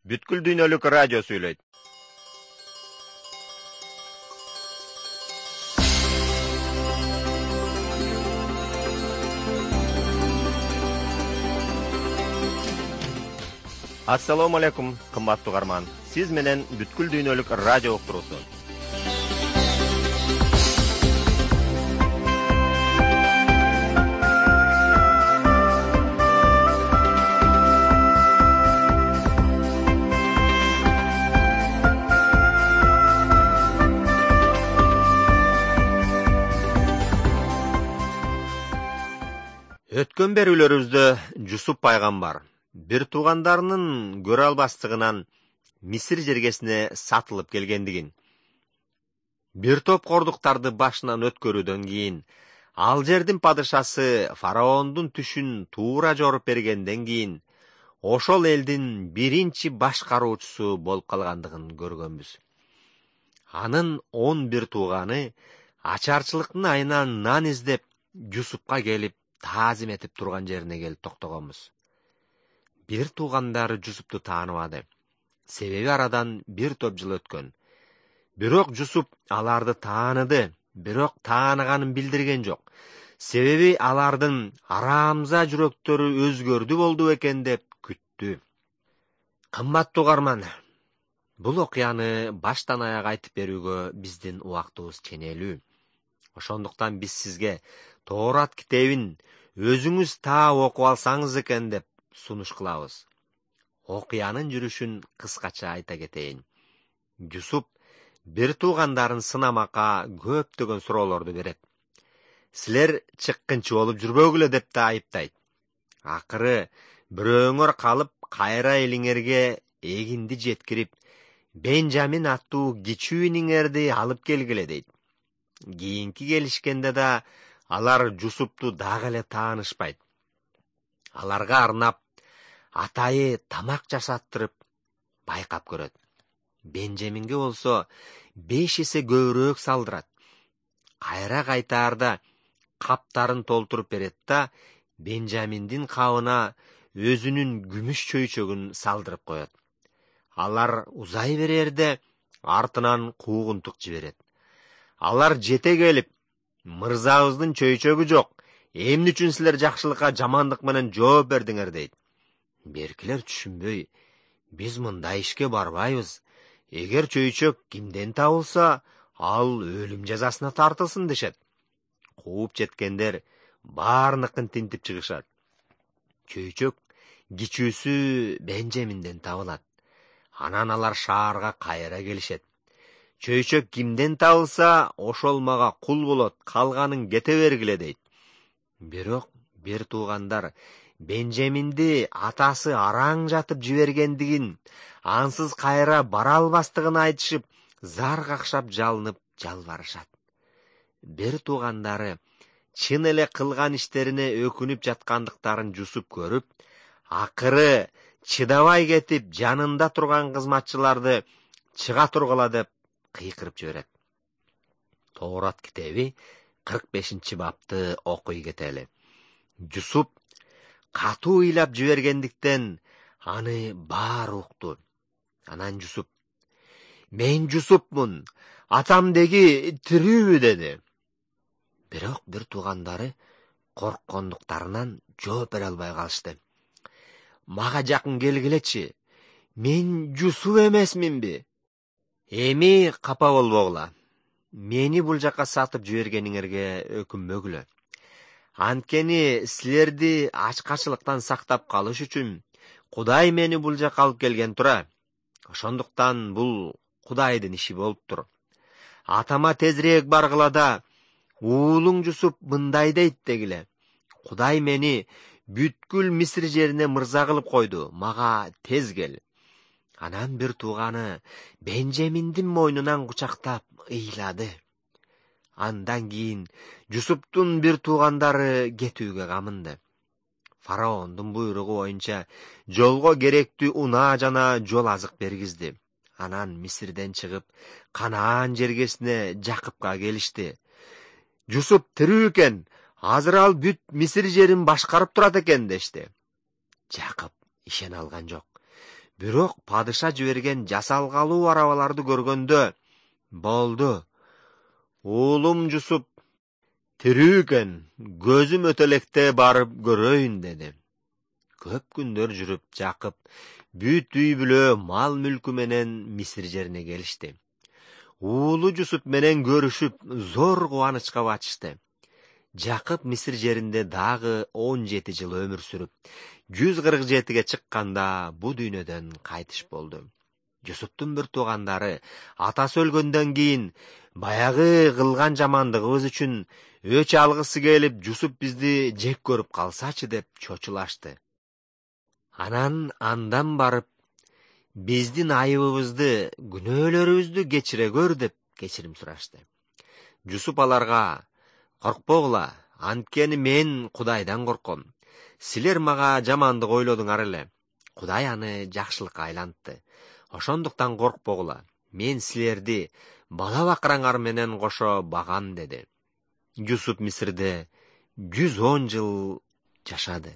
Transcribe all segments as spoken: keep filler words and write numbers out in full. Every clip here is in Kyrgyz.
Бүткүл дүйнөлүк радио сүйлөйт. Ассаламу алейкум, кымбаттуу угарман. Сиз менен бүткүл дүйнөлүк радио уктуруусу. Өткөн берүүлөрүбүздө Жусуп пайгамбар бир туугандарынын көрө албастыгынан Мисир жергесине сатылып келгендигин, бир топ кордуктарды башынан өткөрүүдөн кийин ал жердин падышасы фараондун түшүн туура жоруп бергенден кийин ошол элдин биринчи башкаруучусу болуп калгандыгын көргөнбүз. Анын он бир тууганы ачарчылыктын айынан нан издеп Жусупка келип таазим этип турган жерине келип токтогонбуз. Бир туугандары Жусупту тааныбады. Себеби арадан бир топ жыл өткөн. Бирок Жусуп аларды тааныды, бирок тааныганын билдирген жок. Себеби алардын арамза жүрөктөрү өзгөрдү болду экен деп күттү. Кымбаттуу угарман, бул окуяны баштан аяк айтып берүүгө биздин убактыбыз ченелүү. Ошондуктан биз сизге Тоорат китебин өзүңүз таап окуп алсаңыз экен деп сунуш кылабыз. Окуянын жүрүшүн кыскача айта кетейин. Жусуп бир туугандарын сынамакка көптөгөн суроолорду берет. Силер чыккынчы болуп жүрбөгүлө деп да айыптайт. Акыры бирөөңөр калып кайра элиңерге эгинди жеткирип, Бенжамин аттуу кичүү иниңерди алып келгиле дейт. Кийинки келишкенде да алар Жусупту дагы эле таанышпайт. Аларга арнап атайы тамак жасаттырып байкап көрөт. Бенжаминге болсо беш эсе көбүрөөк салдырат. Кайра кайтаарда каптарын толтуруп берет да Бенжаминдин кабына өзүнүн күмүш чөйчөгүн салдырып коет. Алар узай берерде артынан куугунтук жиберет. Алар жете келип, мырзабыздын чөйчөгү жок, эмне үчүн силер жакшылыкка жамандык менен жооп бердиңер дейт. Беркилер түшүнбөй, биз мындай ишке барбайбыз. Эгер чөйчөк кимден табылса, ал өлүм жазасына тартылсын дешет. Кууп жеткендер баарыныкын тинтип чыгышат. Чөйчөк кичүүсү Бенжаминден табылат. Анан алар шаарга кайра келишет. Чөйчөк кимден табылса, ошол мага кул болот, калганын кете бергиле дейт. Бирок бир туугандар Бенжаминди атасы араң жатып жибергендигин, ансыз кайра бара албастыгын айтышып, зар какшап жалынып жалбарышат. Бир туугандары чын эле кылган иштерине өкүнүп жаткандыктарын Жусуп көрүп, акыры чыдабай кетип жанында турган кызматчыларды чыга тургула деп кыйкырып жиберет. Тоорат китеби кырк бешинчи бапты окуй кетели. Жусуп катуу ыйлап жибергендиктен аны баары укту. Анан Жусуп: "Мен Жусупмун, атам деги тирүүбү?" деди. Бирок бир туугандары корккондуктарынан жооп бере албай калышты. "Мага жакын келгилечи. Мен Жусуп эмесминби? Эми капа болбогула. Мени бул жака сатып жибергениңерге өкүнбөгүлө. Анткени силерди ачкачылыктан сактап калыш үчүн Кудай мени бул жака алып келген тура. Ошондуктан бул Кудайдын иши болуптур. Атама тезирээк баргыла да, уулуң Жусуп мындай дейт дегиле. Кудай мени бүткүл Мисир жерине мырза кылып койду. Мага тез кел." Анан бир тууганы Бенжаминдин мойнунан кучактап ыйлады. Андан кийин Жусуптун бир туугандары кетүүгө камынды. Фараондун буйругу боюнча жолго керектүү унаа жана жол азык бергизди. Анан Мисирден чыгып, Канаан жергесине Жакыпка келишти. "Жусуп тирүү экен, азыр ал бүт Мисир жерин башкарып турат экен" дешти. Жакып ишене алган жок. Бирок падыша жиберген жасалгалуу арабаларды көргөндө, "Болду. Уулум Жусуп тирүү экен, көзүм өтөлекте барып көрөйүн" деди. Көп күндөр жүрүп, Жакып бүт үй бүлө мал мүлкү менен Мисир жерине келишти. Уулу Жусуп менен көрүшүп, зор кубанычка батышты. Жакып Мисир жеринде дагы он жети жыл өмүр сүрүп, жүз кырк жетиге чыкканда бу дүйнөдөн кайтыш болду. Жусуптун бир туугандары атасы өлгөндөн кийин баягы кылган жамандыгыбыз үчүн өч алгысы келип, Жусуп бизди жек көрүп калсачы деп чочулашты. Анан андан барып, биздин айыбыбызды, күнөөлөрүбүздү кечире көр деп кечирим сурашты. Жусуп аларга: "Коркпогула, анткени мен Кудайдан корком. Силер мага жамандык ойлодуңар эле. Кудай аны жакшылыкка айлантты. Ошондуктан коркпогула. Мен силерди бала бакыраңар менен кошо багам" деди. Жусуп Мисирде жүз он жыл жашады.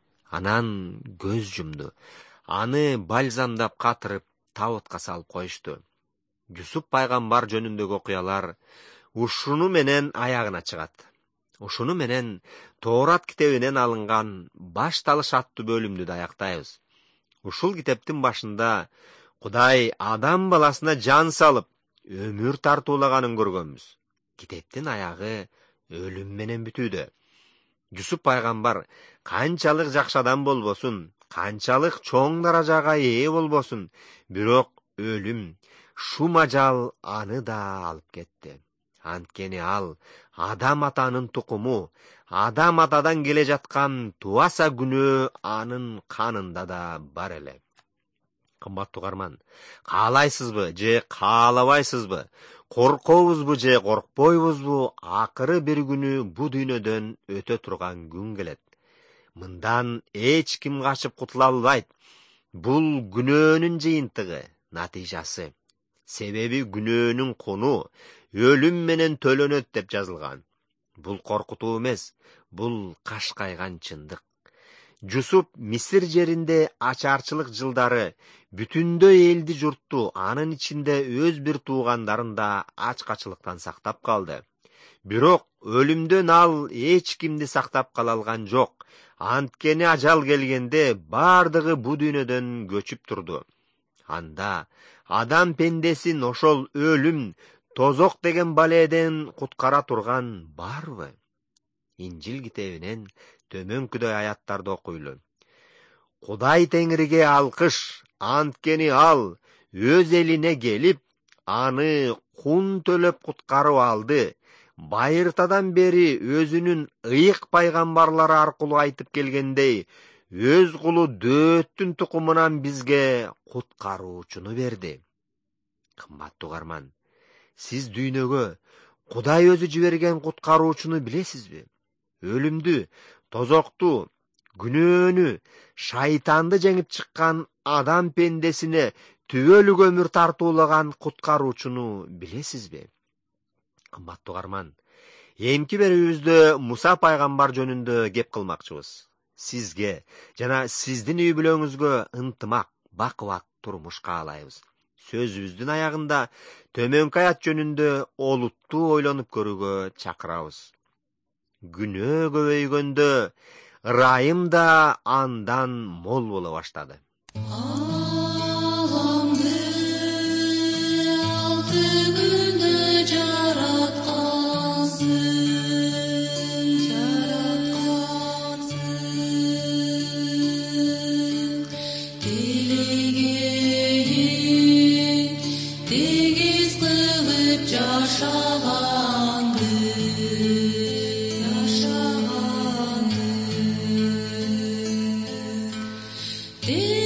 Анан көз жумду. Аны бальзамдап катырып, табытка салып коюшту. Жусуп пайгамбар жөнүндөгү окуялар ушуну менен аягына чыгат. Ушуну менен Тоорат китебинен алынган башталыш аттуу бөлүмдү да аяктайбыз. Ушул китептин башында Кудай адам баласына жан салып, өмүр тартуулаганын көргөнбүз. Китептин аягы өлүм менен бүтүүдө. Жусуп пайгамбар канчалык жакшы адам болбосун, канчалык чоң даражага ээ болбосун, бирок өлүм, шум ажал аны да алып кетти. Анткени ал Адам атанын тукуму, Адам атадан келе жаткан туаса күнөө анын канында да бар эле. Кымбаттуу угарман, каалайсызбы же каалабайсызбы? Коркобузбу же коркпойбузбу? Акыры бир күнү бу дүйнөдөн өтө турган күн келет. Мындан эч ким качып кутула албайт. Бул күнөөнүн жыйынтыгы, натыйжасы. Себеби күнөөнүн куну өлүм менен төлөнөт деп жазылган. Бул коркутуу эмес, бул кашкайган чындык. Жусуп Мисир жеринде ачарчылык жылдары бүтүндөй элди журтту, анын ичинде өз бир туугандарын да ачкачылыктан сактап калды. Бирок өлүмдөн ал эч кимди сактап кала алган жок. Анткени ажал келгенде бардыгы бу дүйнөдөн көчүп турду. Анда адам пендесин ошол өлүм, тозок деген баледен куткара турган барбы? Инжил китебинен төмөнкүдөй аяттарды окуйлу. Кудай Теңириге алкыш, анткени ал өз элине келип, аны кун төлөп куткарып алды. Байыртадан бери өзүнүн ыйык пайгамбарлары аркылуу айтып келгендей, өз кулу Дөөттүн тукумунан бизге куткаруучуну берди. Кымбаттуу угарман, сиз дүйнөгө Кудай өзү жиберген куткаруучуну билесизби? Өлүмдү, тозокту, күнөөнү, шайтанды жеңип чыккан адам пендесине түбөлүк өмүр тартуулаган куткаруучуну билесизби? Кымбаттуу угарман, эмки берүүбүздө Муса пайгамбар жөнүндө кеп кылмакчыбыз. Сизге жана сиздин үй бүлөңүзгө ынтымак, бакубат турмуш каалайбыз. Сөзүбүздүн аягында төмөнкү аят жөнүндө олуттуу ойлонуп көрүүгө чакырабыз. Күнөө көбөйгөндө ырайым да андан мол боло баштады. This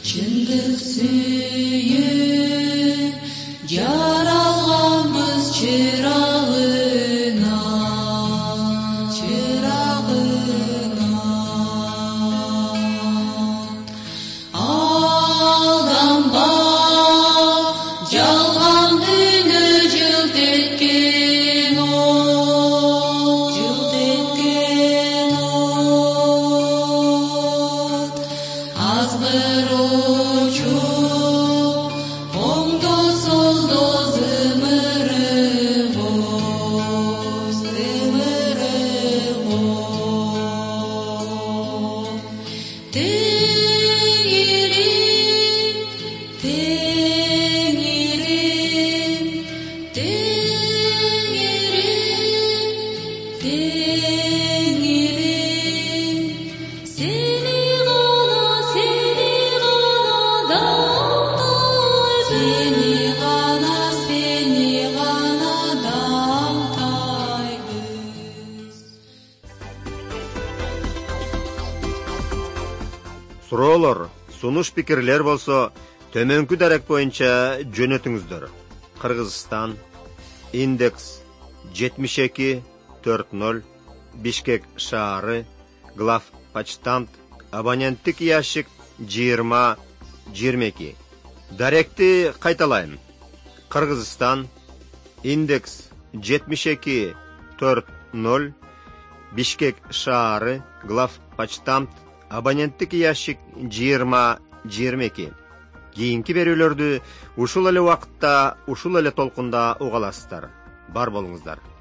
Чындык сүйүп жаралганбыз чырагына, чырагына. Алданба, жалган дүйнө жылт эткен от, жылт эткен от. Азгыр очуп, оңдо солдо зымыры боз, зымыры боз. Теңирим, теңирим, теңирим, теңирим. Сени гана, сени гана даңтайбыз. Сени гана, сени гана даңтайбыз. Суроолор, сунуш пикирлер болсо, төмөнкү дарек боюнча жөнөтүңүздөр. Кыргызстан, Индекс жетимиш эки төрт ноль, Бишкек шаары, главпочтамт, абоненттик ящик жыйырма жыйырма эки. Даректи кайталайм. Кыргызстан, Индекс жетимиш эки төрт ноль, Бишкек шаары, главпочтамт, абоненттик ящик жыйырма жыйырма эки. Кийинки берүүлөрдү ушул эле убакытта, ушул эле толкунда уга аласыздар. Бар болуңуздар.